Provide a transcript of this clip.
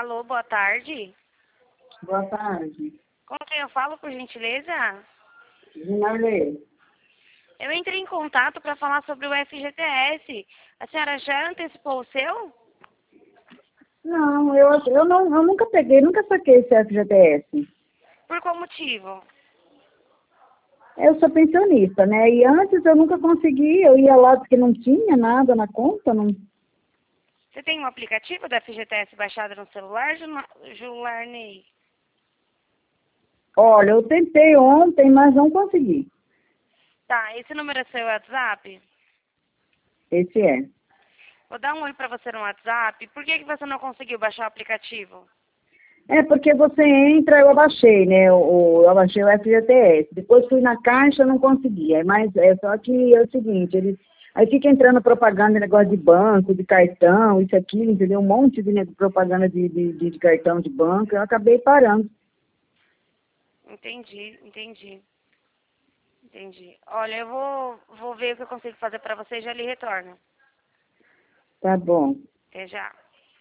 Alô, boa tarde. Boa tarde. Com quem eu falo, por gentileza? Ginarley. Eu entrei em contato para falar sobre o FGTS. A senhora já antecipou o seu? Não, eu nunca peguei, nunca saquei esse FGTS. Por qual motivo? Eu sou pensionista, né? E antes eu nunca consegui, eu ia lá porque não tinha nada na conta, não. Você tem um aplicativo da FGTS baixado no celular, Jularney? Olha, eu tentei ontem, mas não consegui. Tá, esse número é seu WhatsApp? Esse é. Vou dar um oi para você no WhatsApp. Por que você não conseguiu baixar o aplicativo? É porque você entra, eu abaixei, né? Eu abaixei o FGTS. Depois fui na caixa, não conseguia. Mas é só que é o seguinte, aí fica entrando propaganda, negócio de banco, de cartão, isso, aquilo, entendeu? Um monte de propaganda de cartão de banco. Eu acabei parando. Entendi. Olha, eu vou ver o que eu consigo fazer para você e já lhe retorno. Tá bom. Até já.